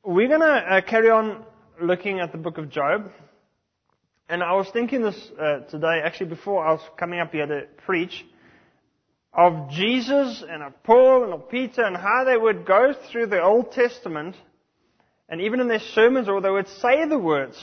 We're going to carry on looking at the book of Job. And I was thinking this today, actually before I was coming up here to preach, of Jesus and of Paul and of Peter and how they would go through the Old Testament and even in their sermons, or they would say the words.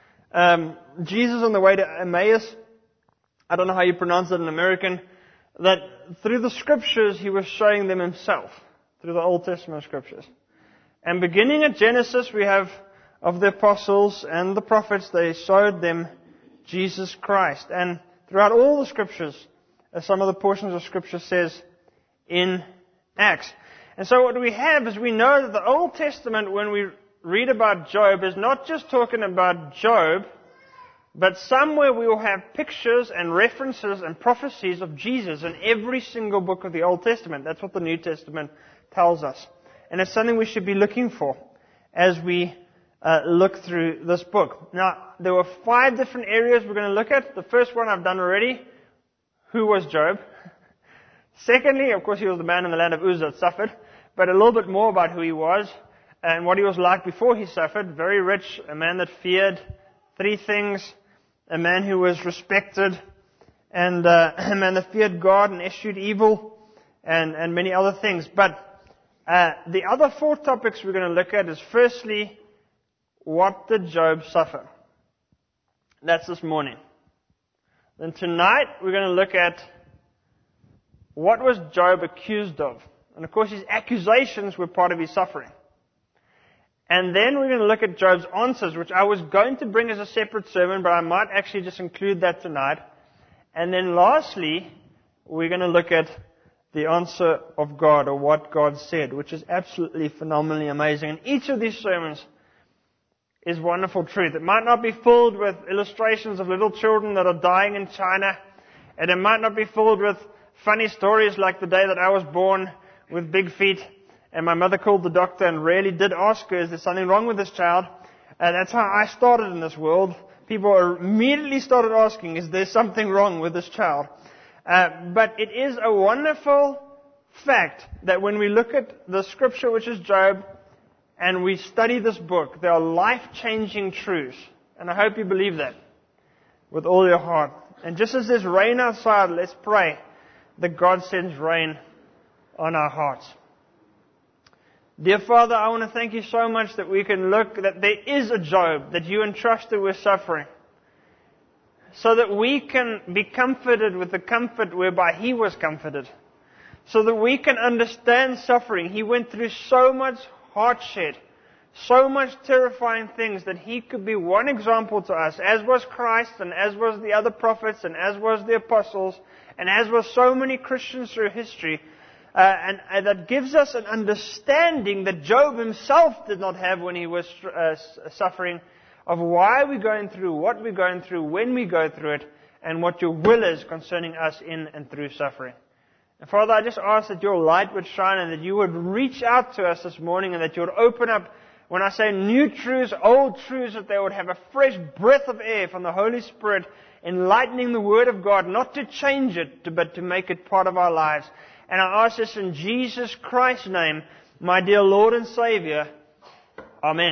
Jesus on the way to Emmaus, I don't know how you pronounce it in American, that through the Scriptures he was showing them himself, through the Old Testament Scriptures. And beginning at Genesis, we have of the apostles and the prophets, they showed them Jesus Christ. And throughout all the Scriptures, as some of the portions of Scripture says in Acts. And so what we have is we know that the Old Testament, when we read about Job, is not just talking about Job, but somewhere we will have pictures and references and prophecies of Jesus in every single book of the Old Testament. That's what the New Testament tells us. And it's something we should be looking for as we look through this book. Now, there were 5 different areas we're going to look at. The first one I've done already. Who was Job? Secondly, of course, he was the man in the land of Uz that suffered. But a little bit more about who he was and what he was like before he suffered. Very rich, a man that feared 3 things. A man who was respected, and a man that feared God and eschewed evil, and many other things. But the other 4 topics we're going to look at is firstly, what did Job suffer? That's this morning. Then tonight we're going to look at what was Job accused of. And of course his accusations were part of his suffering. And then we're going to look at Job's answers, which I was going to bring as a separate sermon, but I might actually just include that tonight. And then lastly, we're going to look at the answer of God, or what God said, which is absolutely phenomenally amazing. And each of these sermons is wonderful truth. It might not be filled with illustrations of little children that are dying in China, and it might not be filled with funny stories like the day that I was born with big feet, and my mother called the doctor and really did ask her, is there something wrong with this child? And that's how I started in this world. People immediately started asking, is there something wrong with this child? But it is a wonderful fact that when we look at the scripture, which is Job, and we study this book, there are life-changing truths. And I hope you believe that with all your heart. And just as there's rain outside, let's pray that God sends rain on our hearts. Dear Father, I want to thank you so much that we can look, that there is a Job that you entrusted with suffering, so that we can be comforted with the comfort whereby he was comforted, so that we can understand suffering. He went through so much hardship, so much terrifying things, that he could be one example to us, as was Christ, and as was the other prophets, and as was the apostles, and as was so many Christians through history. And that gives us an understanding that Job himself did not have when he was suffering, of why we're going through, what we're going through, when we go through it, and what your will is concerning us in and through suffering. And Father, I just ask that your light would shine and that you would reach out to us this morning, and that you would open up, when I say new truths, old truths, that they would have a fresh breath of air from the Holy Spirit, enlightening the Word of God, not to change it, but to make it part of our lives. And I ask this in Jesus Christ's name, my dear Lord and Savior. Amen.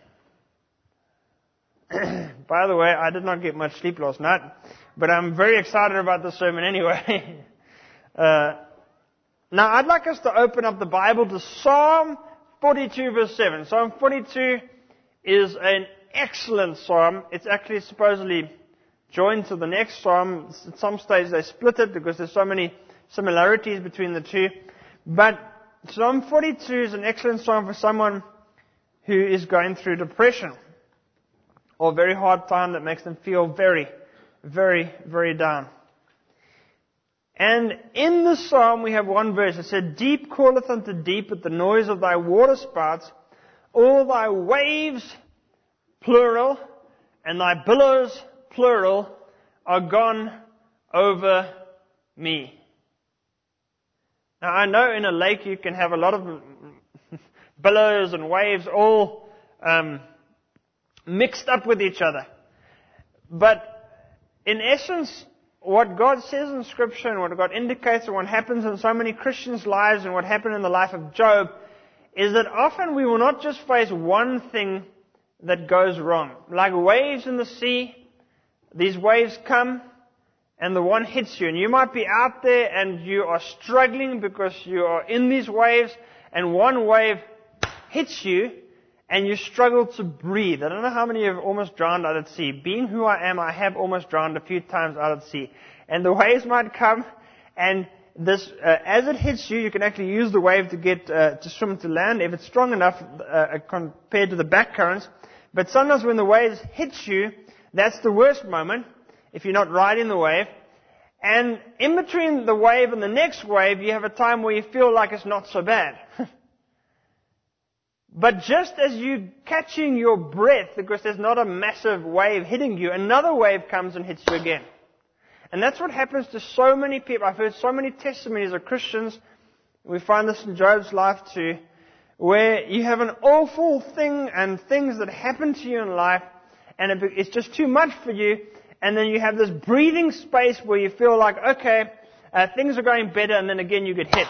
By the way, I did not get much sleep last night, but I'm very excited about this sermon anyway. Now, I'd like us to open up the Bible to Psalm 42 verse 7. Psalm 42 is an excellent psalm. It's actually supposedly joined to the next psalm. At some stage they split it because there's so many similarities between the two. But Psalm 42 is an excellent psalm for someone who is going through depression or a very hard time that makes them feel very, very, very down. And in the psalm we have one verse. It said, deep calleth unto deep at the noise of thy waterspouts. All thy waves, plural, and thy billows, plural, are gone over me. Now, I know in a lake you can have a lot of billows and waves all mixed up with each other. But in essence, what God says in Scripture and what God indicates and what happens in so many Christians' lives and what happened in the life of Job is that often we will not just face one thing that goes wrong. Like waves in the sea, these waves come and the one hits you. And you might be out there and you are struggling because you are in these waves, and one wave hits you and you struggle to breathe. I don't know how many of you have almost drowned out at sea. Being who I am, I have almost drowned a few times out at sea. And the waves might come, and this, as it hits you, you can actually use the wave to get to swim to land if it's strong enough compared to the back currents. But sometimes when the waves hit you, that's the worst moment if you're not riding the wave. And in between the wave and the next wave, you have a time where you feel like it's not so bad. But just as you're catching your breath, because there's not a massive wave hitting you, another wave comes and hits you again. And that's what happens to so many people. I've heard so many testimonies of Christians. We find this in Job's life too, where you have an awful thing and things that happen to you in life, and it's just too much for you, and then you have this breathing space where you feel like, okay, things are going better, and then again you get hit.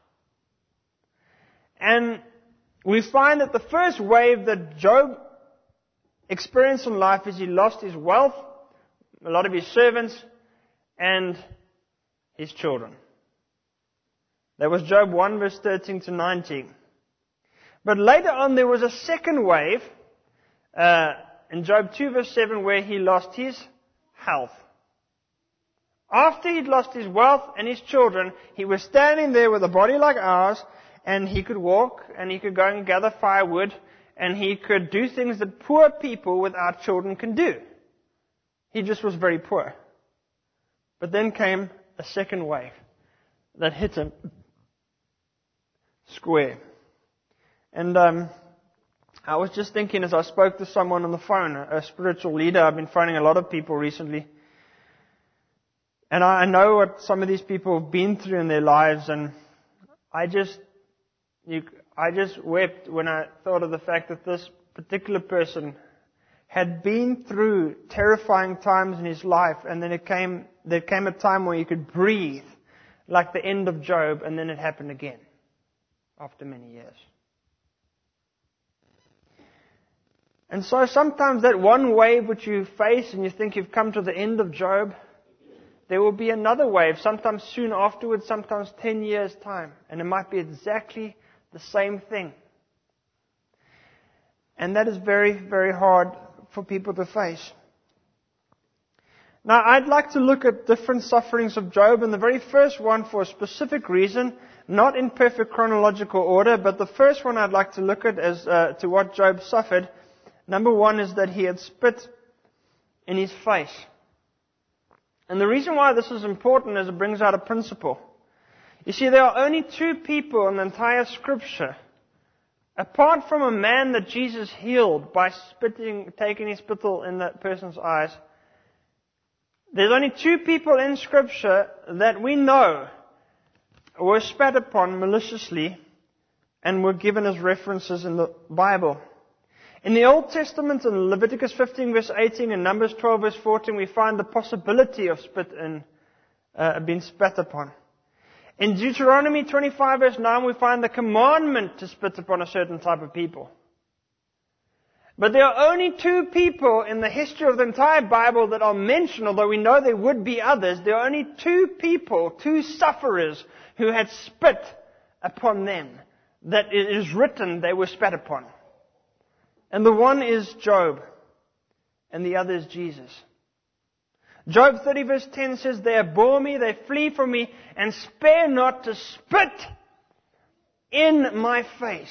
And we find that the first wave that Job experienced in life is he lost his wealth, a lot of his servants, and his children. That was Job 1 verse 13 to 19. But later on there was a second wave in Job 2 verse 7 where he lost his health. After he'd lost his wealth and his children, he was standing there with a body like ours, and he could walk, and he could go and gather firewood, and he could do things that poor people without children can do. He just was very poor. But then came a second wave that hit him square. And I was just thinking as I spoke to someone on the phone, a spiritual leader. I've been phoning a lot of people recently. And I know what some of these people have been through in their lives, and I just wept when I thought of the fact that this particular person had been through terrifying times in his life, and then there came a time where he could breathe, like the end of Job, and then it happened again, after many years. And so sometimes that one wave which you face and you think you've come to the end of Job, there will be another wave, sometimes soon afterwards, sometimes 10 years' time, and it might be exactly the same thing. And that is very, very hard for people to face. Now, I'd like to look at different sufferings of Job, and the very first one for a specific reason, not in perfect chronological order, but the first one I'd like to look at as to what Job suffered. Number one is that he had spit in his face. And the reason why this is important is it brings out a principle. You see, there are only two people in the entire Scripture, apart from a man that Jesus healed by taking his spittle in that person's eyes. There's only two people in Scripture that we know were spat upon maliciously and were given as references in the Bible. In the Old Testament, in Leviticus 15 verse 18 and Numbers 12 verse 14, we find the possibility of being spat upon. In Deuteronomy 25 verse 9, we find the commandment to spit upon a certain type of people. But there are only two people in the history of the entire Bible that are mentioned, although we know there would be others. There are only two people, two sufferers, who had spit upon them, that it is written they were spat upon. And the one is Job, and the other is Jesus. Job 30 verse 10 says, they abhor me, they flee from me, and spare not to spit in my face.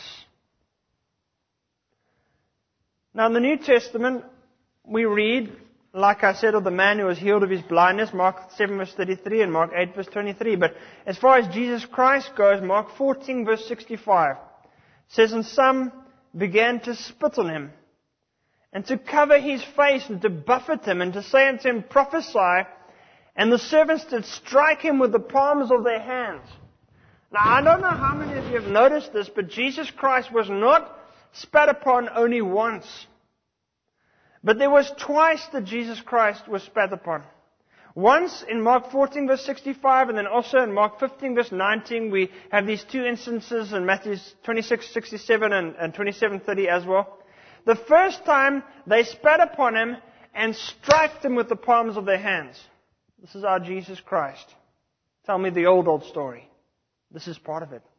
Now in the New Testament, we read, like I said, of the man who was healed of his blindness, Mark 7 verse 33 and Mark 8 verse 23. But as far as Jesus Christ goes, Mark 14 verse 65 says, and some began to spit on him, and to cover his face, and to buffet him, and to say unto him, prophesy. And the servants did strike him with the palms of their hands. Now, I don't know how many of you have noticed this, but Jesus Christ was not spat upon only once. But there was twice that Jesus Christ was spat upon. Once in Mark 14 verse 65, and then also in Mark 15 verse 19, we have these two instances in Matthew 26:67 and 27:30 as well. The first time they spat upon him and striped him with the palms of their hands. This is our Jesus Christ. Tell me the old story. This is part of it.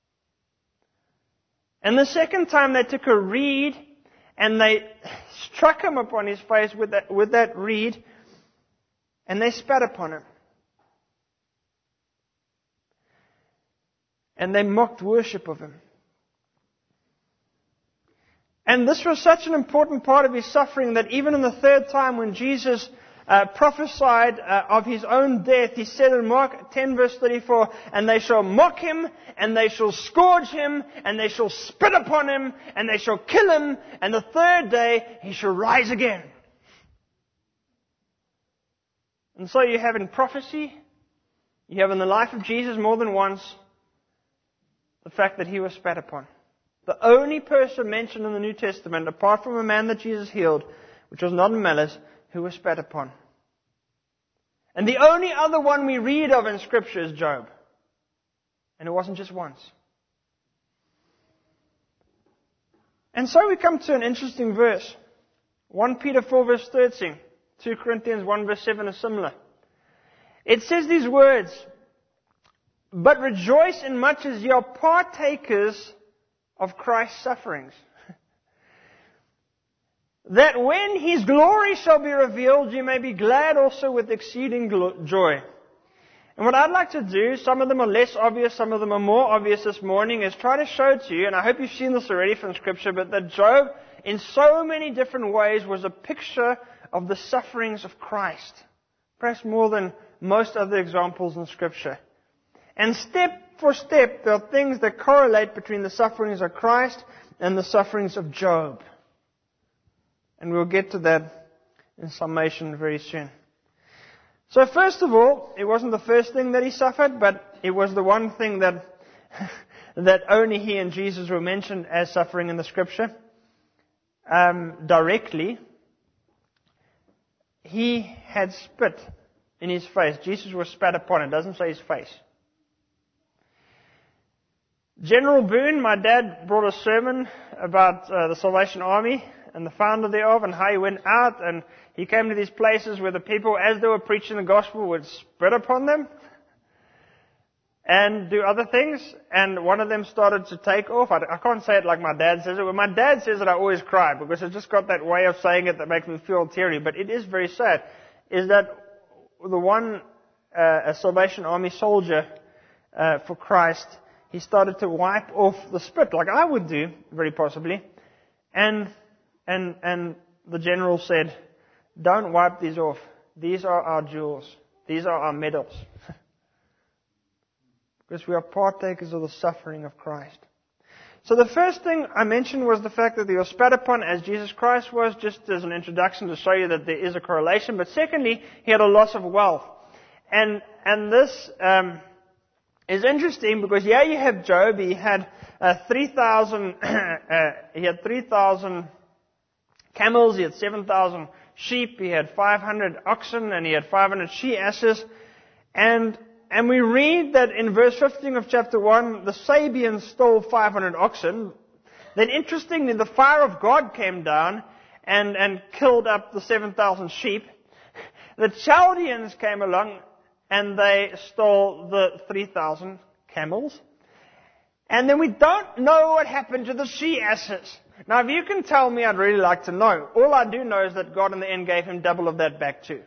And the second time they took a reed and they struck him upon his face with that reed, and they spat upon him. And they mocked worship of him. And this was such an important part of his suffering that even in the third time when Jesus prophesied of his own death, he said in Mark 10 verse 34, and they shall mock him, and they shall scourge him, and they shall spit upon him, and they shall kill him, and the third day he shall rise again. And so you have in prophecy, you have in the life of Jesus more than once, the fact that he was spat upon. The only person mentioned in the New Testament, apart from a man that Jesus healed, which was not in malice, who was spat upon. And the only other one we read of in Scripture is Job. And it wasn't just once. And so we come to an interesting verse. 1 Peter 4 verse 13. 2 Corinthians 1 verse 7 is similar. It says these words, but rejoice in much as ye are partakers of Christ's sufferings, that when His glory shall be revealed, you may be glad also with exceeding joy. And what I'd like to do, some of them are less obvious, some of them are more obvious this morning, is try to show to you, and I hope you've seen this already from Scripture, but that Job, in so many different ways, was a picture of the sufferings of Christ. Perhaps more than most other examples in Scripture. And step for step, there are things that correlate between the sufferings of Christ and the sufferings of Job. And we'll get to that in summation very soon. So first of all, it wasn't the first thing that he suffered, but it was the one thing that that only he and Jesus were mentioned as suffering in the Scripture. Directly, he had spit in his face. Jesus was spat upon. It doesn't say his face. General Boone, my dad brought a sermon about the Salvation Army and the founder thereof, and how he went out and he came to these places where the people, as they were preaching the gospel, would spit upon them and do other things. And one of them started to take off. I can't say it like my dad says it. When my dad says it, I always cry because it's just got that way of saying it that makes me feel teary. But it is very sad. Is that the one a Salvation Army soldier for Christ, he started to wipe off the spit like I would do, very possibly, and the general said, don't wipe these off. These are our jewels. These are our medals. Because we are partakers of the suffering of Christ. So the first thing I mentioned was the fact that he was spat upon as Jesus Christ was, just as an introduction to show you that there is a correlation. But secondly, he had a loss of wealth. And this is interesting because here you have Job. He had 3,000 camels, he had 7,000 sheep, he had 500 oxen, and he had 500 she-asses. And we read that in verse 15 of chapter 1, the Sabeans stole 500 oxen. Then interestingly, the fire of God came down and killed up the 7,000 sheep. The Chaldeans came along and they stole the 3,000 camels. And then we don't know what happened to the she-asses. Now, if you can tell me, I'd really like to know. All I do know is that God in the end gave him double of that back too.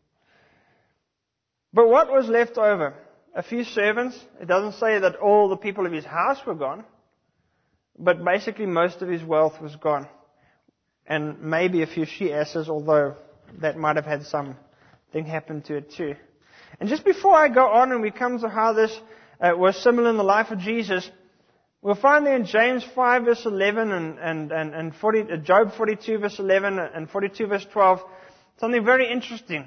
But what was left over? A few servants. It doesn't say that all the people of his house were gone. But basically most of his wealth was gone. And maybe a few she-asses, although that might have had something happen to it too. And just before I go on and we come to how this was similar in the life of Jesus, we'll find there in James 5 verse 11 and Job 42 verse 11 and 42 verse 12, something very interesting.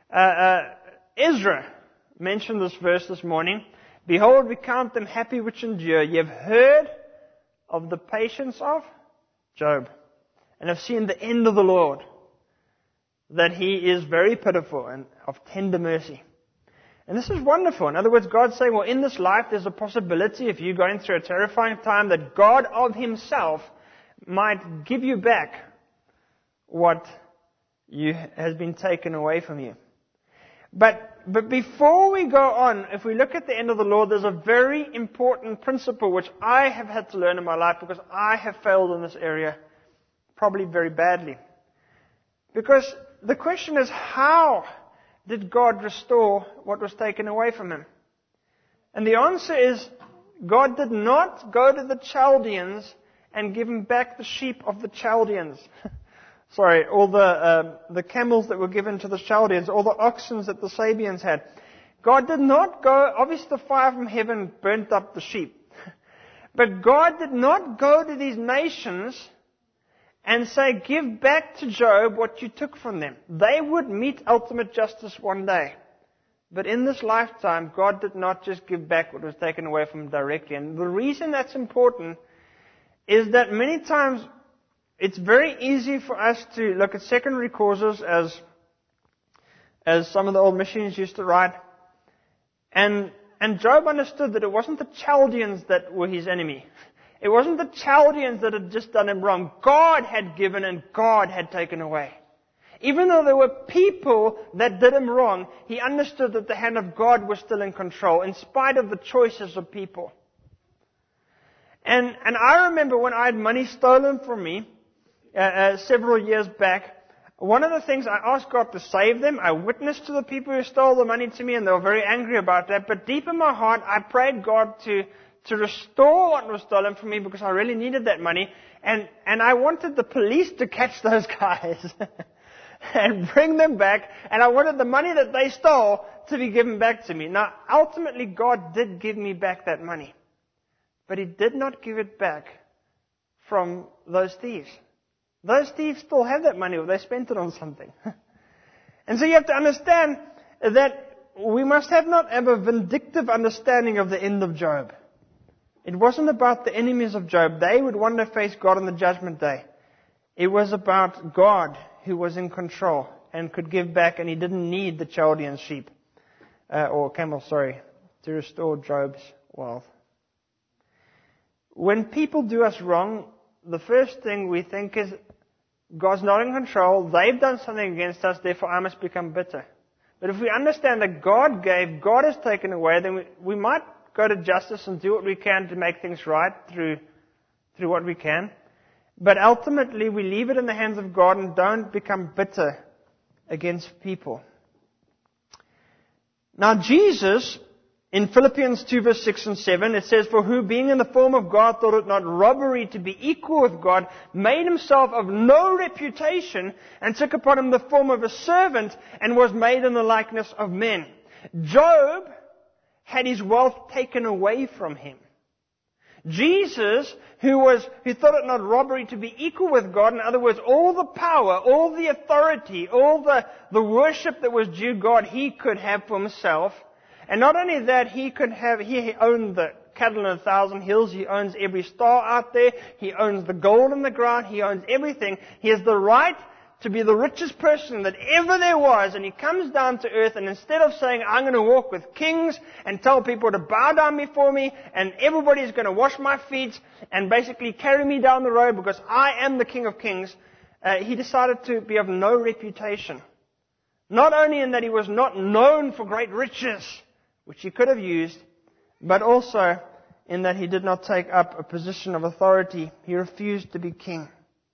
Ezra mentioned this verse this morning. Behold, we count them happy which endure. Ye have heard of the patience of Job, and have seen the end of the Lord. that He is very pitiful and of tender mercy. And this is wonderful. In other words, God's saying, well, in this life there's a possibility, if you're going through a terrifying time, that God of Himself might give you back what has been taken away from you. But before we go on, if we look at the end of the law, there's a very important principle which I have had to learn in my life because I have failed in this area probably very badly. Because the question is, how did God restore what was taken away from Him? And the answer is, God did not go to the Chaldeans and give Him back the sheep of the Chaldeans. Sorry, all the camels that were given to the Chaldeans, all the oxen that the Sabians had. God did not go, obviously the fire from heaven burnt up the sheep. But God did not go to these nations and say, give back to Job what you took from them. They would meet ultimate justice one day. But in this lifetime, God did not just give back what was taken away from Him directly. And the reason that's important is that many times it's very easy for us to look at secondary causes as some of the old missionaries used to write. And Job understood that it wasn't the Chaldeans that were his enemy. It wasn't the Chaldeans that had just done him wrong. God had given and God had taken away. Even though there were people that did him wrong, he understood that the hand of God was still in control, in spite of the choices of people. And I remember when I had money stolen from me, several years back, one of the things I asked God to save them. I witnessed to the people who stole the money to me, and they were very angry about that. But deep in my heart, I prayed God to restore what was stolen from me, because I really needed that money. And I wanted the police to catch those guys and bring them back. And I wanted the money that they stole to be given back to me. Now, ultimately, God did give me back that money. But He did not give it back from those thieves. Those thieves still have that money, or they spent it on something. And so you have to understand that we must not have a vindictive understanding of the end of Job. It wasn't about the enemies of Job. They would one day face God on the judgment day. It was about God who was in control and could give back, and He didn't need the Chaldean sheep, or camels, to restore Job's wealth. When people do us wrong, the first thing we think is, God's not in control, they've done something against us, therefore I must become bitter. But if we understand that God gave, God has taken away, then we might go to justice and do what we can to make things right through what we can. But ultimately we leave it in the hands of God and don't become bitter against people. Now Jesus, in Philippians 2 verse 6 and 7, it says, for who being in the form of God thought it not robbery to be equal with God, made Himself of no reputation, and took upon Him the form of a servant, and was made in the likeness of men. Job had his wealth taken away from him. Jesus, who thought it not robbery to be equal with God, in other words, all the power, all the authority, all the worship that was due God, He could have for Himself. And not only that, he owned the cattle on 1,000 hills. He owns every star out there. He owns the gold in the ground. He owns everything. He has the right to be the richest person that ever there was. And He comes down to earth, and instead of saying, I'm going to walk with kings and tell people to bow down before me, and everybody's going to wash my feet and basically carry me down the road because I am the King of Kings, He decided to be of no reputation. Not only in that He was not known for great riches, which He could have used, but also in that He did not take up a position of authority. He refused to be king.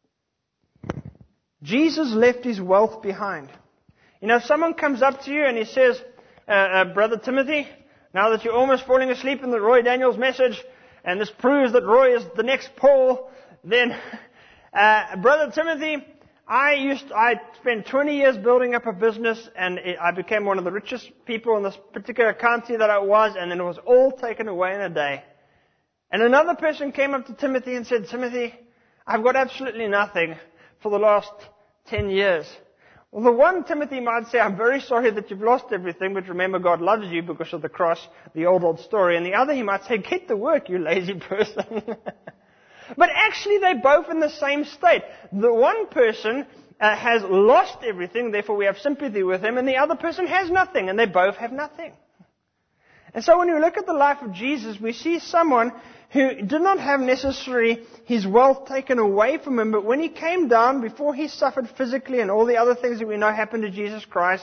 Jesus left His wealth behind. You know, if someone comes up to you and he says, Brother Timothy, now that you're almost falling asleep in the Roy Daniels message, and this proves that Roy is the next Paul, then, Brother Timothy, I spent 20 years building up a business, and I became one of the richest people in this particular county that I was, and then it was all taken away in a day. And another person came up to Timothy and said, Timothy, I've got absolutely nothing for the last 10 years. Well, the one Timothy might say, I'm very sorry that you've lost everything, but remember God loves you because of the cross, the old story. And the other he might say, get to work, you lazy person. But actually they're both in the same state. The one person has lost everything, therefore we have sympathy with him, and the other person has nothing, and they both have nothing. And so when you look at the life of Jesus, we see someone who did not have necessarily his wealth taken away from him, but when he came down, before he suffered physically and all the other things that we know happened to Jesus Christ,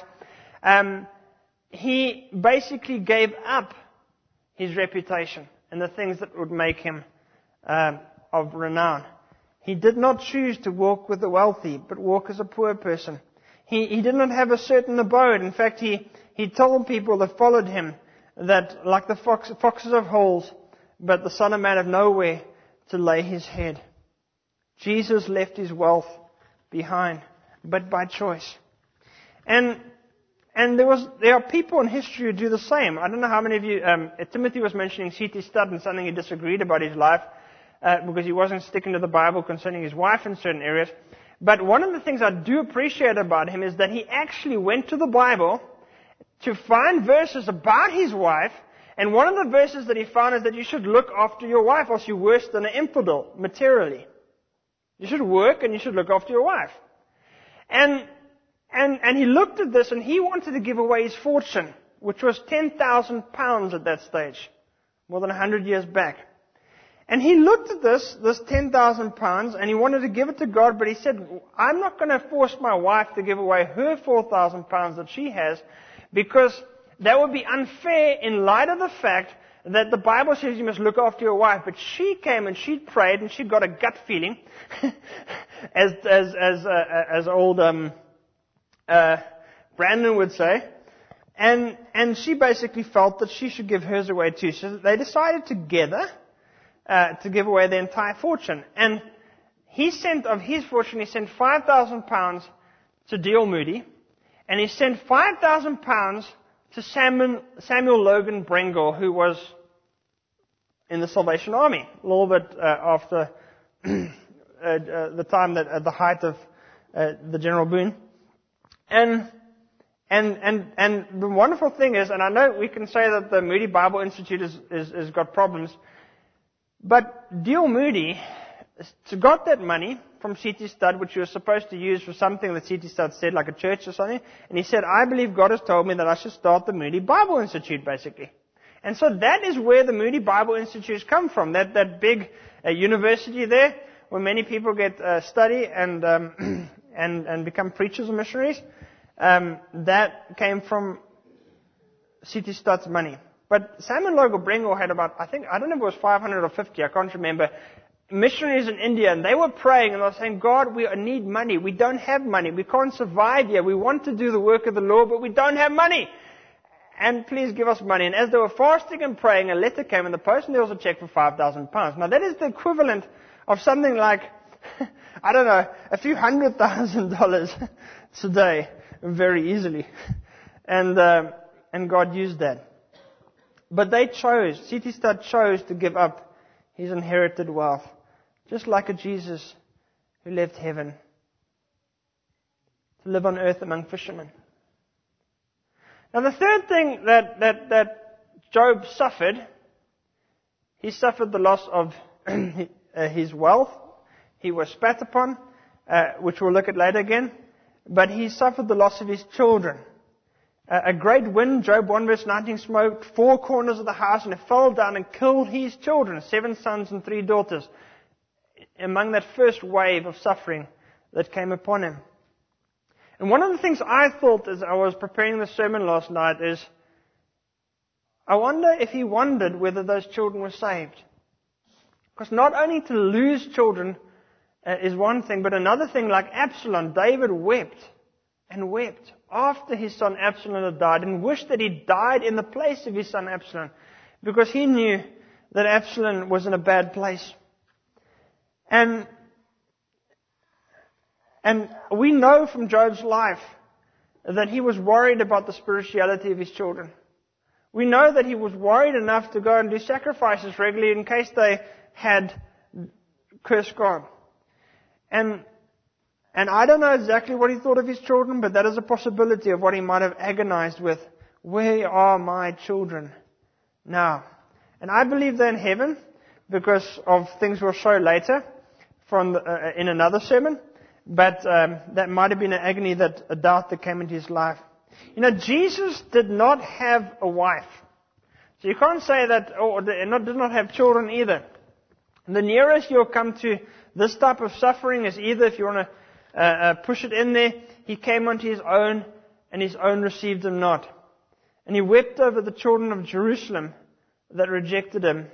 he basically gave up his reputation and the things that would make him of renown. He did not choose to walk with the wealthy, but walk as a poor person. He did not have a certain abode. In fact, he told people that followed him that like the foxes have holes, but the Son of Man have nowhere to lay his head. Jesus left his wealth behind, but by choice. And there are people in history who do the same. I don't know how many of you, Timothy was mentioning C.T. Studd and something he disagreed about his life, because he wasn't sticking to the Bible concerning his wife in certain areas. But one of the things I do appreciate about him is that he actually went to the Bible to find verses about his wife, and one of the verses that he found is that you should look after your wife, or else you're worse than an infidel, materially. You should work and you should look after your wife. And he looked at this and he wanted to give away his fortune, which was £10,000 at that stage, more than 100 years back. And he looked at this £10,000, and he wanted to give it to God, but he said, I'm not going to force my wife to give away her £4,000 that she has, because that would be unfair in light of the fact that the Bible says you must look after your wife. But she came and she prayed and she got a gut feeling, as old Brandon would say, and she basically felt that she should give hers away too. So they decided together to give away the entire fortune. And he sent, of his fortune, he sent £5,000 to D.L. Moody, and he sent £5,000 to Samuel Logan Brengle, who was in the Salvation Army, a little bit after the time that at the height of the General Boone. And the wonderful thing is, and I know we can say that the Moody Bible Institute has got problems, but D.L. Moody got that money from C.T. Studd, which he was supposed to use for something that C.T. Studd said, like a church or something. And he said, I believe God has told me that I should start the Moody Bible Institute, basically. And so that is where the Moody Bible Institute come from. That big university there, where many people get study and become preachers and missionaries. That came from C.T. Studd's money. But Samuel Logan Brengle had about, I don't know if it was 500 or 50, I can't remember, missionaries in India, and they were praying and they were saying, God, we need money. We don't have money. We can't survive here. We want to do the work of the Lord, but we don't have money. And please give us money. And as they were fasting and praying, a letter came in the post, and there was a check for £5,000. Now that is the equivalent of something like, I don't know, a few $100,000 today, very easily. And God used that. But they chose, C.T. Studd chose to give up his inherited wealth, just like a Jesus who left heaven to live on earth among fishermen. Now the third thing that Job suffered, he suffered the loss of his wealth. He was spat upon, which we'll look at later again. But he suffered the loss of his children. A great wind, Job 1 verse 19, smote 4 corners of the house, and it fell down and killed his children, 7 sons and 3 daughters, among that first wave of suffering that came upon him. And one of the things I thought as I was preparing the sermon last night is, I wonder if he wondered whether those children were saved. Because not only to lose children is one thing, but another thing, like Absalom, David wept and wept after his son Absalom had died, and wished that he died in the place of his son Absalom, because he knew that Absalom was in a bad place. And we know from Job's life that he was worried about the spirituality of his children. We know that he was worried enough to go and do sacrifices regularly in case they had cursed God. And I don't know exactly what he thought of his children, but that is a possibility of what he might have agonized with. Where are my children now? And I believe they're in heaven, because of things we'll show later in another sermon. But that might have been an agony, a doubt that came into his life. You know, Jesus did not have a wife. So you can't say that, did not have children either. The nearest you'll come to this type of suffering is either, if you want to push it in there, he came unto his own, and his own received him not. And he wept over the children of Jerusalem that rejected him.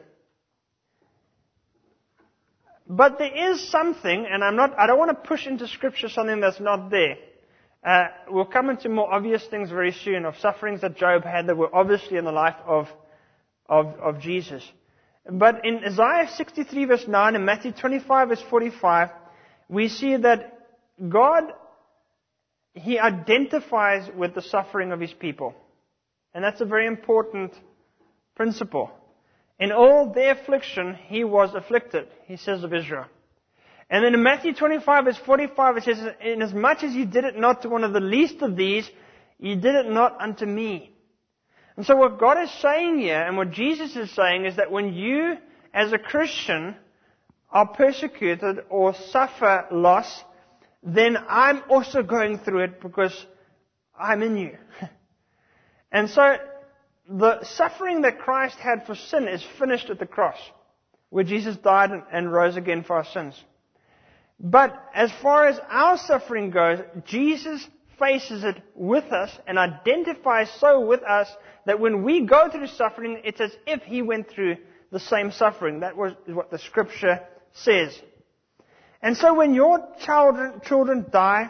But there is something, and I don't want to push into Scripture something that's not there. We'll come into more obvious things very soon, of sufferings that Job had that were obviously in the life of Jesus. But in Isaiah 63 verse 9 and Matthew 25 verse 45, we see that God, He identifies with the suffering of His people. And that's a very important principle. In all their affliction, He was afflicted, He says of Israel. And then in Matthew 25 verse 45, it says, inasmuch as you did it not to one of the least of these, you did it not unto me. And so what God is saying here, and what Jesus is saying, is that when you, as a Christian, are persecuted or suffer loss, then I'm also going through it because I'm in you. And so the suffering that Christ had for sin is finished at the cross, where Jesus died and rose again for our sins. But as far as our suffering goes, Jesus faces it with us and identifies so with us that when we go through suffering, it's as if He went through the same suffering. That was what the Scripture says. And so when your children die,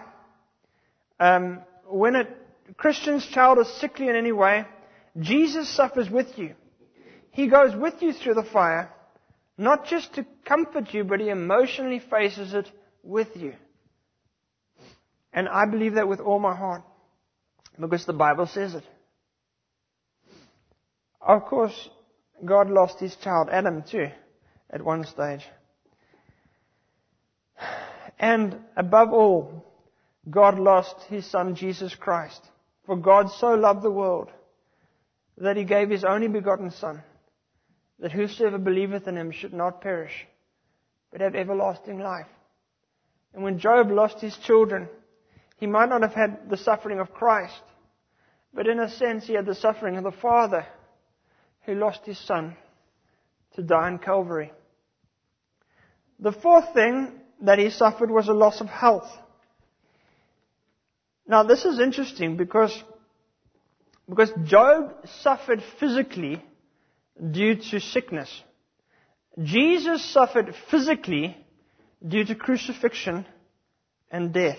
when a Christian's child is sickly in any way, Jesus suffers with you. He goes with you through the fire, not just to comfort you, but He emotionally faces it with you. And I believe that with all my heart, because the Bible says it. Of course, God lost His child, Adam, too, at one stage. And above all, God lost His Son, Jesus Christ. For God so loved the world that He gave His only begotten Son, that whosoever believeth in Him should not perish, but have everlasting life. And when Job lost his children, he might not have had the suffering of Christ, but in a sense he had the suffering of the Father who lost His Son to die on Calvary. The fourth thing that he suffered was a loss of health. Now this is interesting because Job suffered physically due to sickness. Jesus suffered physically due to crucifixion and death.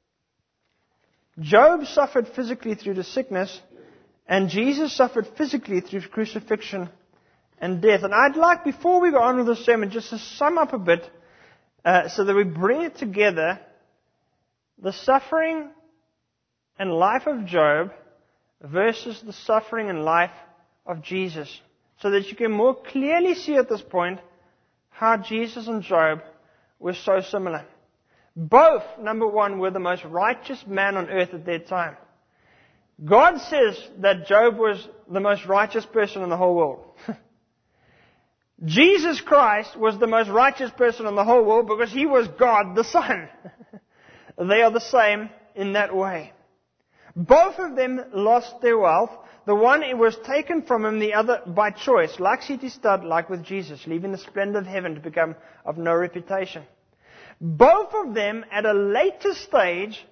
Job suffered physically through the sickness, and Jesus suffered physically through crucifixion and death. And I'd like, before we go on with the sermon, just to sum up a bit, so that we bring it together, the suffering and life of Job versus the suffering and life of Jesus, so that you can more clearly see at this point how Jesus and Job were so similar. Both, number one, were the most righteous man on earth at their time. God says that Job was the most righteous person in the whole world. Jesus Christ was the most righteous person in the whole world because He was God the Son. They are the same in that way. Both of them lost their wealth. The one, it was taken from him, the other by choice, like C.T. Studd, like with Jesus, leaving the splendor of heaven to become of no reputation. Both of them, at a later stage,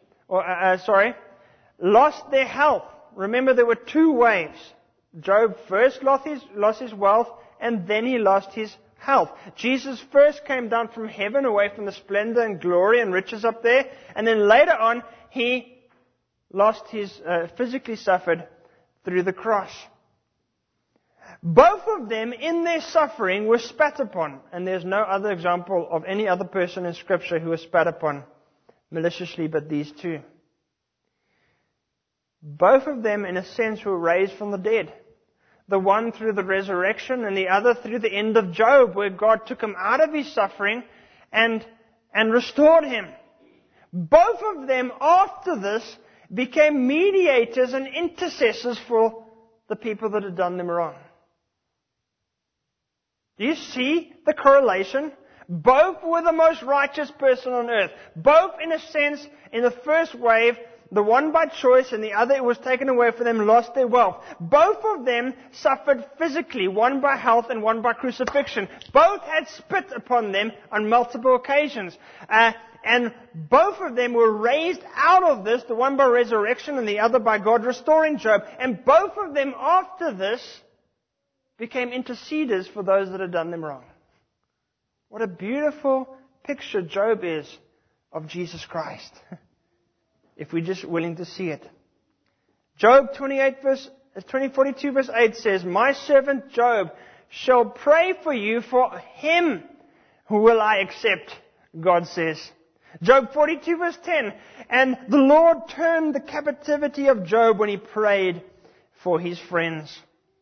lost their health. Remember, there were two waves. Job first lost his wealth, and then he lost his health. Jesus first came down from heaven, away from the splendor and glory and riches up there, and then later on, He lost his, physically suffered through the cross. Both of them, in their suffering, were spat upon. And there's no other example of any other person in Scripture who was spat upon maliciously but these two. Both of them, in a sense, were raised from the dead. The one through the resurrection and the other through the end of Job, where God took him out of his suffering and restored him. Both of them, after this, became mediators and intercessors for the people that had done them wrong. Do you see the correlation? Both were the most righteous person on earth. Both, in a sense, in the first wave, the one by choice and the other it was taken away from them, lost their wealth. Both of them suffered physically, one by health and one by crucifixion. Both had spit upon them on multiple occasions. And both of them were raised out of this, the one by resurrection and the other by God restoring Job. And both of them after this became interceders for those that had done them wrong. What a beautiful picture Job is of Jesus Christ. If we're just willing to see it. Job 42 verse 8 says, "My servant Job shall pray for you, for him who will I accept," God says. Job 42 verse 10, "And the Lord turned the captivity of Job when he prayed for his friends."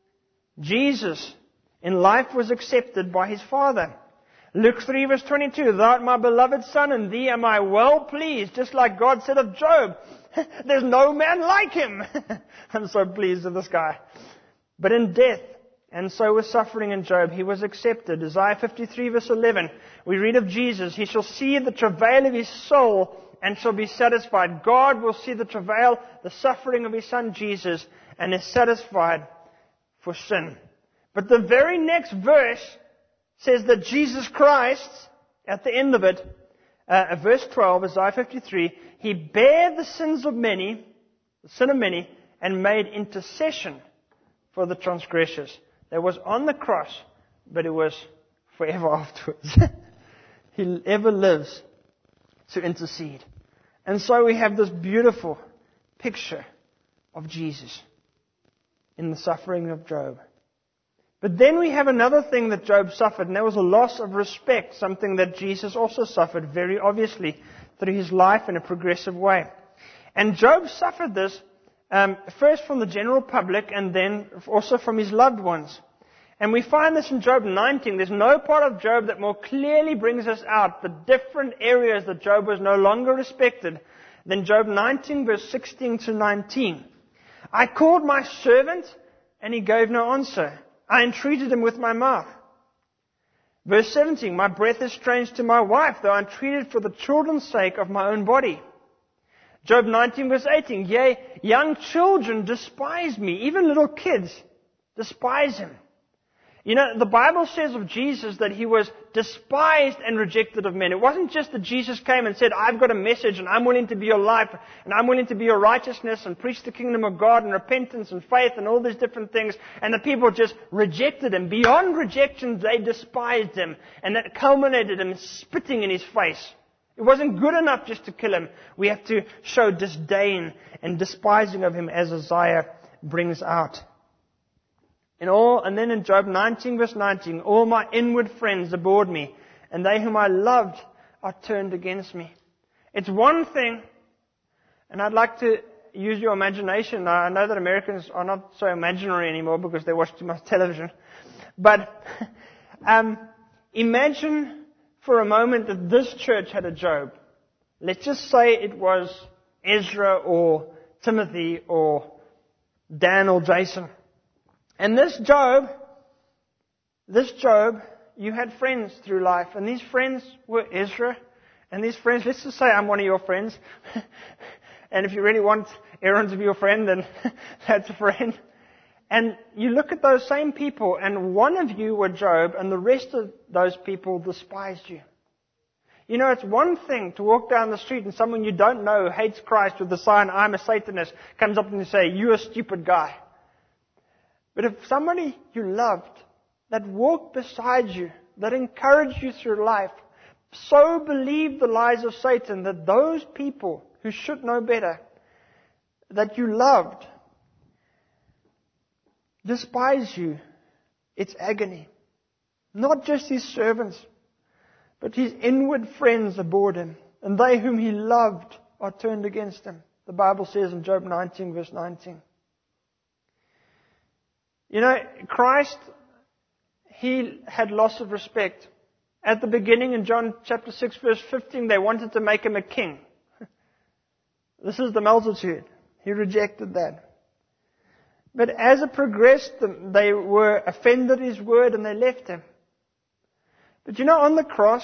Jesus in life was accepted by his Father. Luke 3 verse 22, "Thou art my beloved Son, and thee am I well pleased," just like God said of Job. There's no man like him. I'm so pleased with this guy. But in death, and so with suffering in Job, he was accepted. Isaiah 53 verse 11, we read of Jesus, "He shall see the travail of his soul and shall be satisfied." God will see the travail, the suffering of his Son Jesus, and is satisfied for sin. But the very next verse says that Jesus Christ, at the end of it, verse 12, Isaiah 53, He bare the sins of many, the sin of many, and made intercession for the transgressors. That was on the cross, but it was forever afterwards. He ever lives to intercede. And so we have this beautiful picture of Jesus in the suffering of Job. But then we have another thing that Job suffered, and that was a loss of respect, something that Jesus also suffered very obviously through his life in a progressive way. And Job suffered this first from the general public and then also from his loved ones. And we find this in Job 19. There's no part of Job that more clearly brings us out the different areas that Job was no longer respected than Job 19 verse 16 to 19. "I called my servant, and he gave no answer. I entreated him with my mouth." Verse 17, "My breath is strange to my wife, though I entreated for the children's sake of my own body." Job 19 verse 18, "Yea, young children despise me," even little kids despise him. You know, the Bible says of Jesus that he was despised and rejected of men. It wasn't just that Jesus came and said, "I've got a message and I'm willing to be your life and I'm willing to be your righteousness and preach the kingdom of God and repentance and faith and all these different things." And the people just rejected him. Beyond rejection, they despised him. And that culminated in spitting in his face. It wasn't good enough just to kill him. We have to show disdain and despising of him, as Isaiah brings out. And then in Job 19 verse 19, "All my inward friends abhorred me, and they whom I loved are turned against me." It's one thing, and I'd like to use your imagination. Now, I know that Americans are not so imaginary anymore because they watch too much television. But imagine for a moment that this church had a Job. Let's just say it was Ezra or Timothy or Dan or Jason. And this Job, you had friends through life, and these friends were Ezra, and these friends, let's just say I'm one of your friends, and if you really want Aaron to be your friend, then that's a friend. And you look at those same people, and one of you were Job, and the rest of those people despised you. You know, it's one thing to walk down the street and someone you don't know who hates Christ with the sign, "I'm a Satanist," comes up and you say, "You're a stupid guy." But if somebody you loved, that walked beside you, that encouraged you through life, so believed the lies of Satan that those people who should know better, that you loved, despise you, it's agony. Not just his servants, but his inward friends abhorred him, and they whom he loved are turned against him. The Bible says in Job 19 verse 19. You know, Christ, he had loss of respect. At the beginning in John chapter 6 verse 15, they wanted to make him a king. This is the multitude. He rejected that. But as it progressed, they were offended at his word and they left him. But on the cross,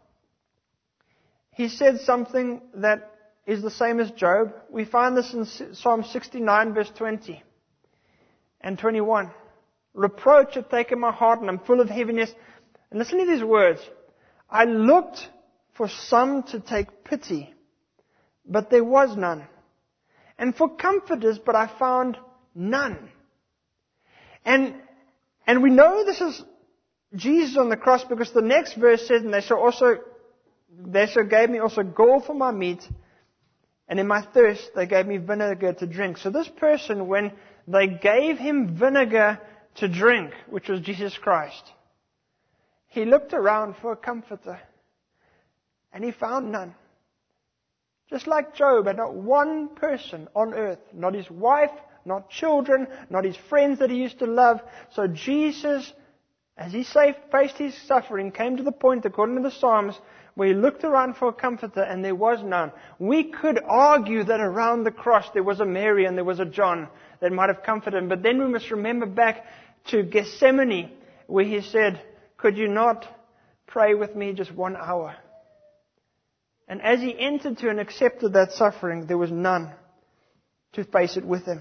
he said something that is the same as Job. We find this in Psalm 69 verse 20 and 21. Reproach had taken my heart and I'm full of heaviness. And listen to these words. I looked for some to take pity, but there was none. And for comforters, but I found none. And we know this is Jesus on the cross because the next verse says, and they shall gave me also gall for my meat, and in my thirst they gave me vinegar to drink. So this person, when they gave him vinegar to drink, which was Jesus Christ, he looked around for a comforter, and he found none. Just like Job had not one person on earth, not his wife, not children, not his friends that he used to love. So Jesus, as he faced his suffering, came to the point, according to the Psalms, where he looked around for a comforter and there was none. We could argue that around the cross there was a Mary and there was a John that might have comforted him. But then we must remember back to Gethsemane, where he said, could you not pray with me just 1 hour? And as he entered to and accepted that suffering, there was none to face it with him.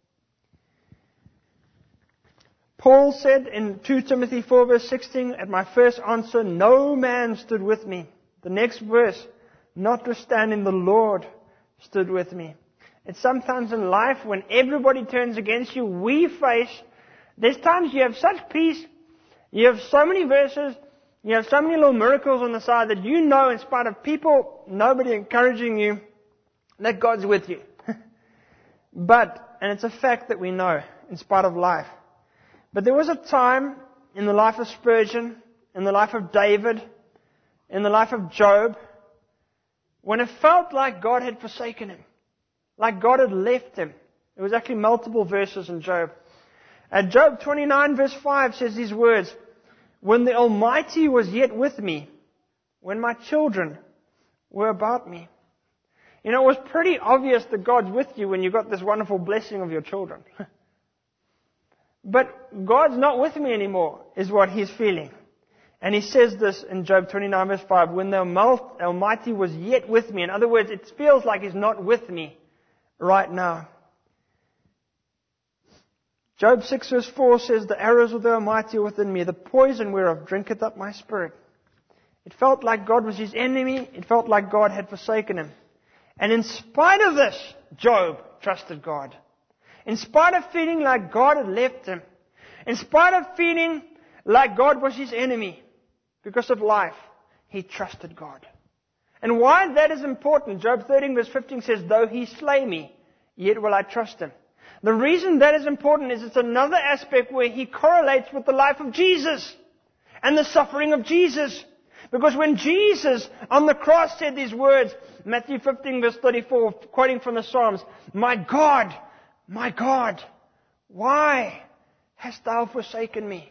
Paul said in 2 Timothy 4 verse 16, at my first answer, no man stood with me. The next verse, notwithstanding the Lord stood with me. It's sometimes in life when everybody turns against you, there's times you have such peace, you have so many verses, you have so many little miracles on the side that in spite of people, nobody encouraging you, that God's with you. And it's a fact that we know, in spite of life. But there was a time in the life of Spurgeon, in the life of David, in the life of Job, when it felt like God had forsaken him, like God had left him. There was actually multiple verses in Job. Job 29 verse 5 says these words, when the Almighty was yet with me, when my children were about me. It was pretty obvious that God's with you when you got this wonderful blessing of your children. But God's not with me anymore, is what he's feeling. And he says this in Job 29 verse 5, when the Almighty was yet with me. In other words, it feels like he's not with me right now. Job 6 verse 4 says, the arrows of the Almighty are within me, the poison whereof drinketh up my spirit. It felt like God was his enemy. It felt like God had forsaken him. And in spite of this, Job trusted God. In spite of feeling like God had left him, in spite of feeling like God was his enemy because of life, he trusted God. And why that is important, Job 13 verse 15 says, though he slay me, yet will I trust him. The reason that is important is it's another aspect where he correlates with the life of Jesus and the suffering of Jesus. Because when Jesus on the cross said these words, Matthew 15 verse 34, quoting from the Psalms, my God, why hast thou forsaken me?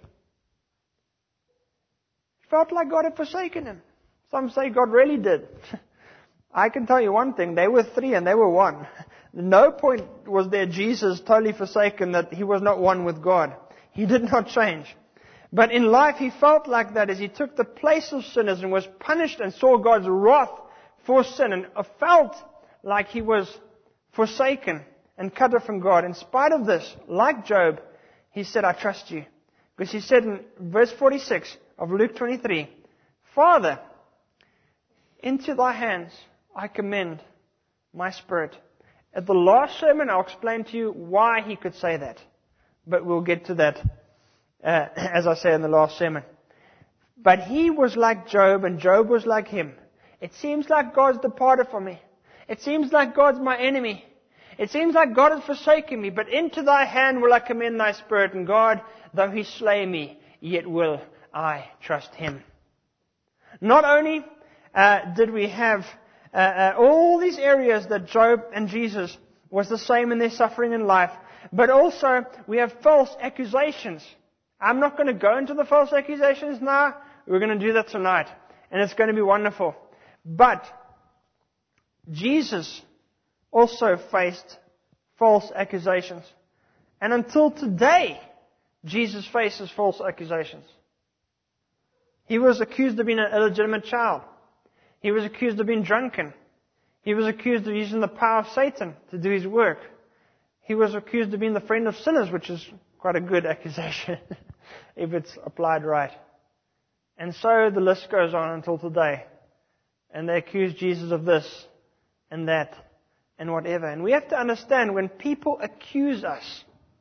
It felt like God had forsaken him. Some say God really did. I can tell you one thing, they were three and they were one. No point was there Jesus totally forsaken that he was not one with God. He did not change. But in life he felt like that as he took the place of sinners and was punished and saw God's wrath for sin and felt like he was forsaken and cut off from God. In spite of this, like Job, he said, I trust you. Because he said in verse 46 of Luke 23, Father, into thy hands I commend my spirit. At the last sermon, I'll explain to you why he could say that. But we'll get to that, as I say in the last sermon. But he was like Job, and Job was like him. It seems like God's departed from me. It seems like God's my enemy. It seems like God has forsaken me. But into thy hand will I commend thy spirit. And God, though he slay me, yet will I trust him. Not only did we have all these areas that Job and Jesus was the same in their suffering in life, but also we have false accusations. I'm not going to go into the false accusations now. We're going to do that tonight. And it's going to be wonderful. But Jesus also faced false accusations. And until today, Jesus faces false accusations. He was accused of being an illegitimate child. He was accused of being drunken. He was accused of using the power of Satan to do his work. He was accused of being the friend of sinners, which is quite a good accusation if it's applied right. And so the list goes on until today. And they accuse Jesus of this and that and whatever. And we have to understand, when people accuse us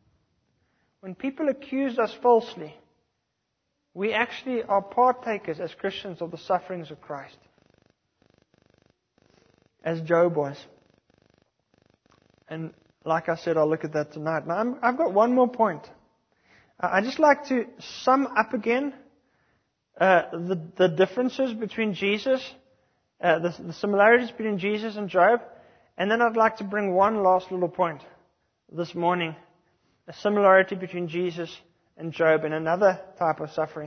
falsely, we actually are partakers as Christians of the sufferings of Christ, as Job was. And like I said, I'll look at that tonight. Now, I've got one more point. I'd just like to sum up again the differences between Jesus, the similarities between Jesus and Job, and then I'd like to bring one last little point this morning, a similarity between Jesus and Job and another type of suffering.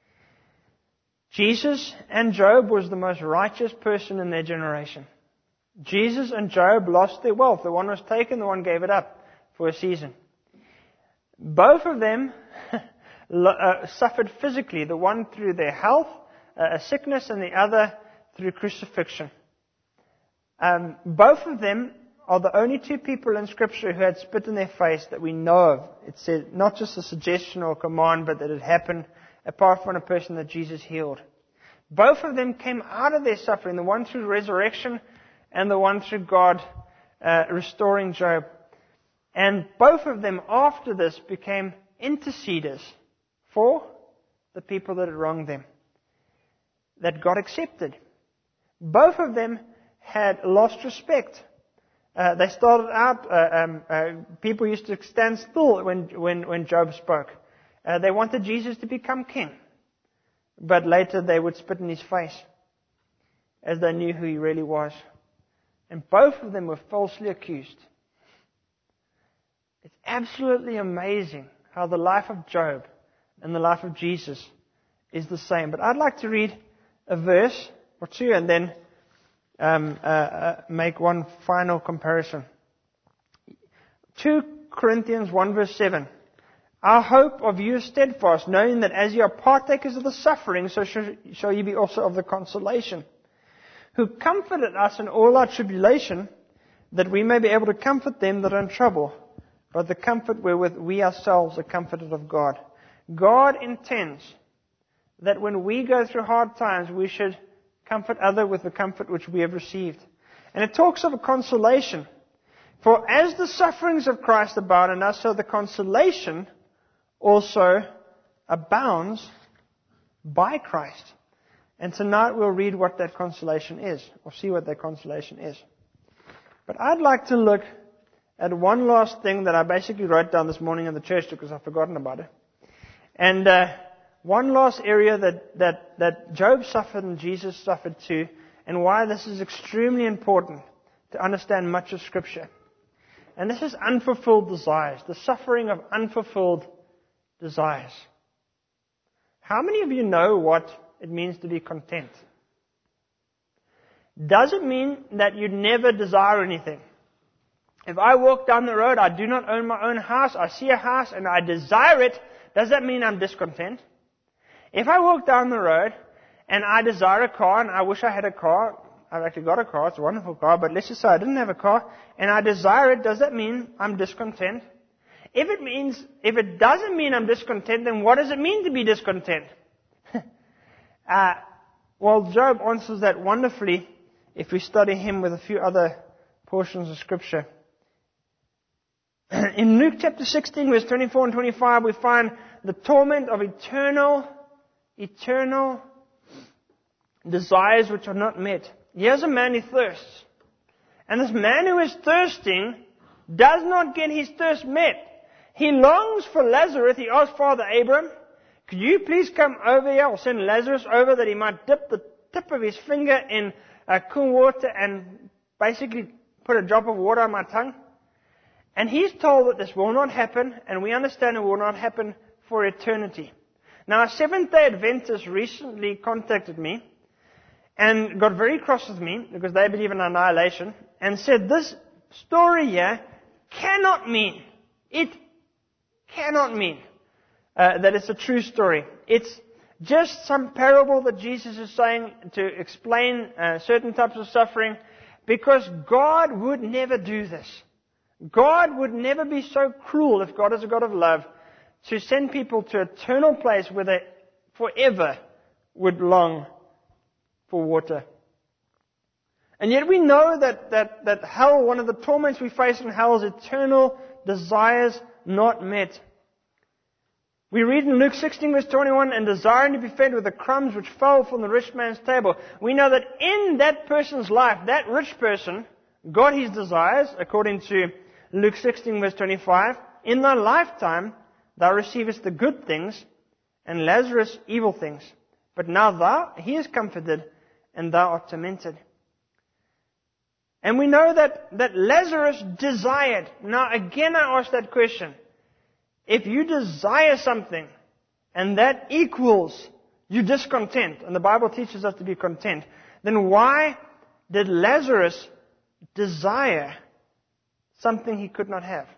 Jesus and Job was the most righteous person in their generation. Jesus and Job lost their wealth. The one was taken, the one gave it up for a season. Both of them suffered physically, the one through their health, a sickness, and the other through crucifixion. Both of them are the only two people in Scripture who had spit in their face that we know of. It said not just a suggestion or a command, but that it happened apart from a person that Jesus healed. Both of them came out of their suffering, the one through resurrection and the one through God restoring Job. And both of them after this became interceders for the people that had wronged them, that God accepted. Both of them had lost respect. They started out, people used to stand still when Job spoke. They wanted Jesus to become king. But later they would spit in his face as they knew who he really was. And both of them were falsely accused. It's absolutely amazing how the life of Job and the life of Jesus is the same. But I'd like to read a verse or two and then make one final comparison. 2 Corinthians 1 verse 7. Our hope of you is steadfast, knowing that as you are partakers of the suffering, so shall you be also of the consolation. Who comforted us in all our tribulation, that we may be able to comfort them that are in trouble, by the comfort wherewith we ourselves are comforted of God. God intends that when we go through hard times, we should comfort others with the comfort which we have received. And it talks of a consolation. For as the sufferings of Christ abound in us, so the consolation also abounds by Christ. And tonight we'll read what that consolation is, or see what that consolation is. But I'd like to look at one last thing that I basically wrote down this morning in the church because I've forgotten about it. And one last area that Job suffered and Jesus suffered too, and why this is extremely important to understand much of Scripture. And this is unfulfilled desires, the suffering of unfulfilled desires. How many of you know what it means to be content? Does it mean that you never desire anything? If I walk down the road, I do not own my own house, I see a house and I desire it, does that mean I'm discontent? If I walk down the road and I desire a car and I wish I had a car, I've actually got a car, it's a wonderful car, but let's just say I didn't have a car and I desire it, does that mean I'm discontent? If it doesn't mean I'm discontent, then what does it mean to be discontent? Well, Job answers that wonderfully if we study him with a few other portions of Scripture. In Luke chapter 16, verse 24 and 25, we find the torment of eternal desires which are not met. Here's a man who thirsts. And this man who is thirsting does not get his thirst met. He longs for Lazarus. He asks Father Abraham, could you please come over here or send Lazarus over that he might dip the tip of his finger in cool water and basically put a drop of water on my tongue? And he's told that this will not happen, and we understand it will not happen for eternity. Now, a Seventh-day Adventist recently contacted me and got very cross with me because they believe in annihilation and said this story here cannot mean that it's a true story. It's just some parable that Jesus is saying to explain certain types of suffering, because God would never do this. God would never be so cruel, if God is a God of love, to send people to an eternal place where they forever would long for water. And yet we know that hell, one of the torments we face in hell, is eternal desires not met. We read in Luke 16 verse 21, and desiring to be fed with the crumbs which fell from the rich man's table. We know that in that person's life, that rich person got his desires, according to Luke 16 verse 25. In thy lifetime thou receivest the good things, and Lazarus evil things. But now he is comforted, and thou art tormented. And we know that Lazarus desired. Now again I ask that question. If you desire something, and that equals you discontent, and the Bible teaches us to be content, then why did Lazarus desire something he could not have?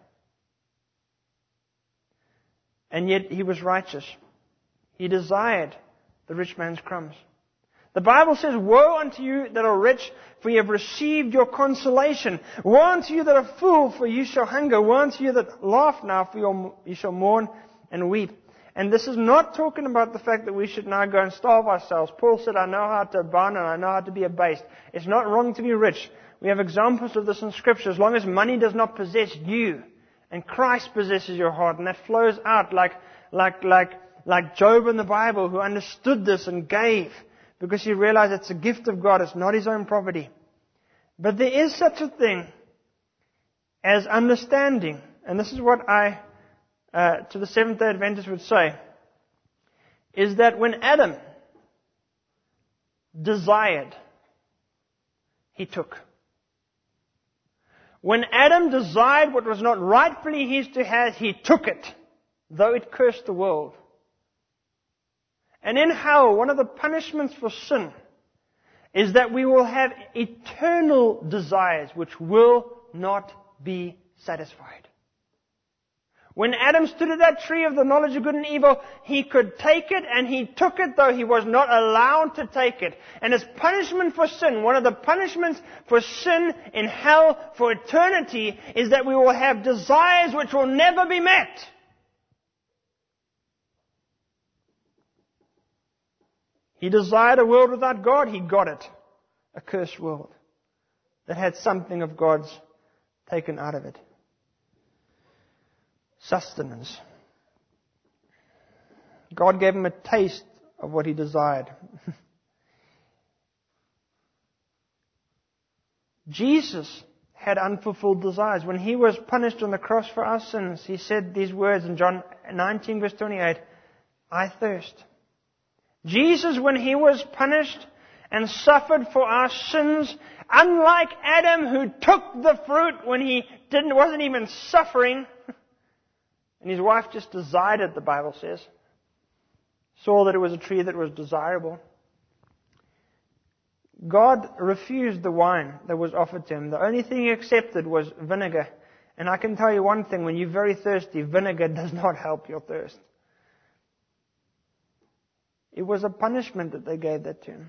And yet he was righteous. He desired the rich man's crumbs. The Bible says, woe unto you that are rich, for you have received your consolation. Woe unto you that are full, for you shall hunger. Woe unto you that laugh now, for you shall mourn and weep. And this is not talking about the fact that we should now go and starve ourselves. Paul said, I know how to abound and I know how to be abased. It's not wrong to be rich. We have examples of this in Scripture. As long as money does not possess you, and Christ possesses your heart, and that flows out like Job in the Bible, who understood this and gave, because he realized it's a gift of God, it's not his own property. But there is such a thing as understanding, and this is what I, to the Seventh-day Adventists would say, is that when Adam desired, he took. When Adam desired what was not rightfully his to have, he took it, though it cursed the world. And in hell, one of the punishments for sin is that we will have eternal desires which will not be satisfied. When Adam stood at that tree of the knowledge of good and evil, he could take it, and he took it, though he was not allowed to take it. And as punishment for sin, one of the punishments for sin in hell for eternity is that we will have desires which will never be met. He desired a world without God. He got it. A cursed world that had something of God's taken out of it. Sustenance. God gave him a taste of what he desired. Jesus had unfulfilled desires. When he was punished on the cross for our sins, he said these words in John 19 verse 28, I thirst. Jesus, when he was punished and suffered for our sins, unlike Adam, who took the fruit when he wasn't even suffering, and his wife just desired it, the Bible says, saw that it was a tree that was desirable. God refused the wine that was offered to him. The only thing he accepted was vinegar. And I can tell you one thing, when you're very thirsty, vinegar does not help your thirst. It was a punishment that they gave that to him.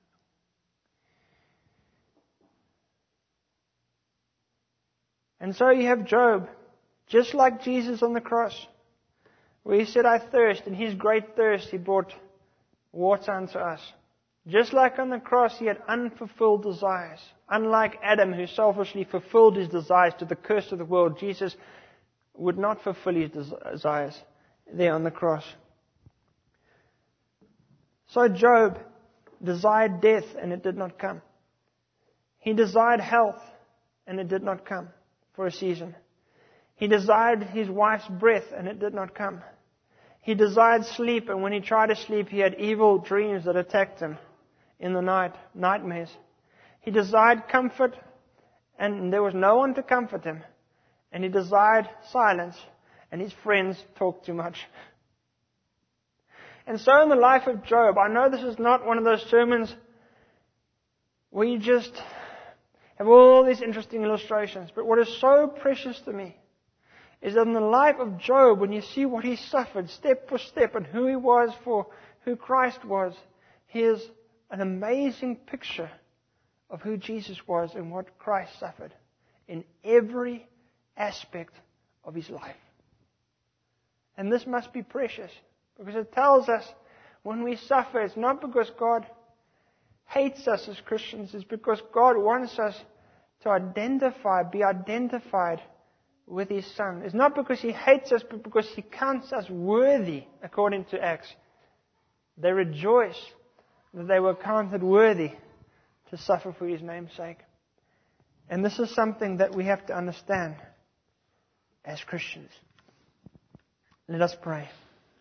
And so you have Job, just like Jesus on the cross, where he said, I thirst. In his great thirst, he brought water unto us. Just like on the cross, he had unfulfilled desires. Unlike Adam, who selfishly fulfilled his desires to the curse of the world, Jesus would not fulfill his desires there on the cross. So Job desired death, and it did not come. He desired health, and it did not come for a season. He desired his wife's breath, and it did not come. He desired sleep, and when he tried to sleep, he had evil dreams that attacked him in the night, nightmares. He desired comfort, and there was no one to comfort him. And he desired silence, and his friends talked too much. And so in the life of Job, I know this is not one of those sermons where you just have all these interesting illustrations. But what is so precious to me is that in the life of Job, when you see what he suffered step for step and who he was for who Christ was, here's an amazing picture of who Jesus was and what Christ suffered in every aspect of His life. And this must be precious, because it tells us when we suffer, it's not because God hates us as Christians, it's because God wants us to be identified with His Son. It's not because He hates us, but because He counts us worthy, according to Acts. They rejoice that they were counted worthy to suffer for His name's sake. And this is something that we have to understand as Christians. Let us pray.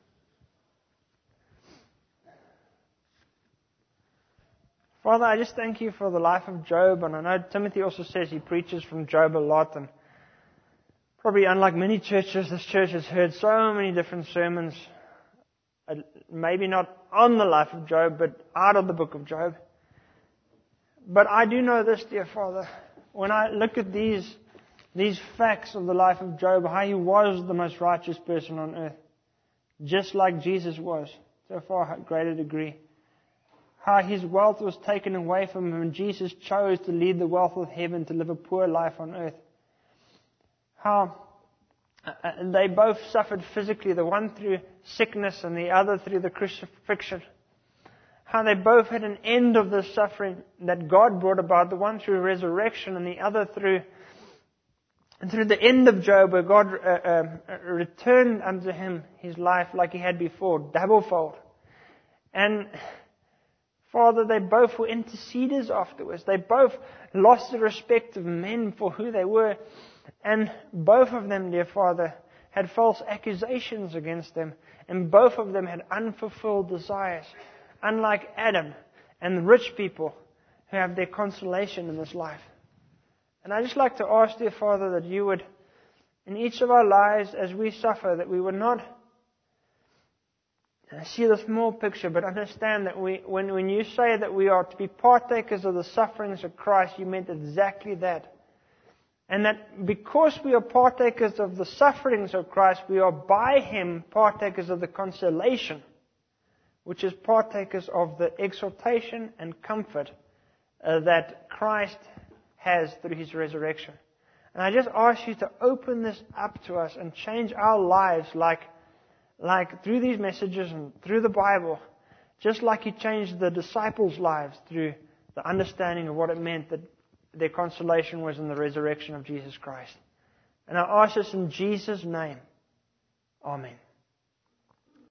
Father, I just thank You for the life of Job, and I know Timothy also says he preaches from Job a lot, and probably unlike many churches, this church has heard so many different sermons, maybe not on the life of Job, but out of the book of Job. But I do know this, dear Father, when I look at these facts of the life of Job, how he was the most righteous person on earth, just like Jesus was, to a far greater degree. How his wealth was taken away from him and Jesus chose to leave the wealth of heaven to live a poor life on earth. How they both suffered physically, the one through sickness and the other through the crucifixion. How they both had an end of the suffering that God brought about, the one through resurrection and the other through the end of Job, where God returned unto him his life like he had before, doublefold. And Father, they both were interceders afterwards. They both lost the respect of men for who they were. And both of them, dear Father, had false accusations against them. And both of them had unfulfilled desires. Unlike Adam and rich people who have their consolation in this life. And I'd just like to ask, dear Father, that You would, in each of our lives as we suffer, that we would not see the small picture, but understand that when You say that we are to be partakers of the sufferings of Christ, You meant exactly that. And that because we are partakers of the sufferings of Christ, we are by Him partakers of the consolation, which is partakers of the exhortation and comfort that Christ has through His resurrection. And I just ask You to open this up to us and change our lives like through these messages and through the Bible, just like You changed the disciples' lives through the understanding of what it meant that their consolation was in the resurrection of Jesus Christ. And I ask this in Jesus' name. Amen.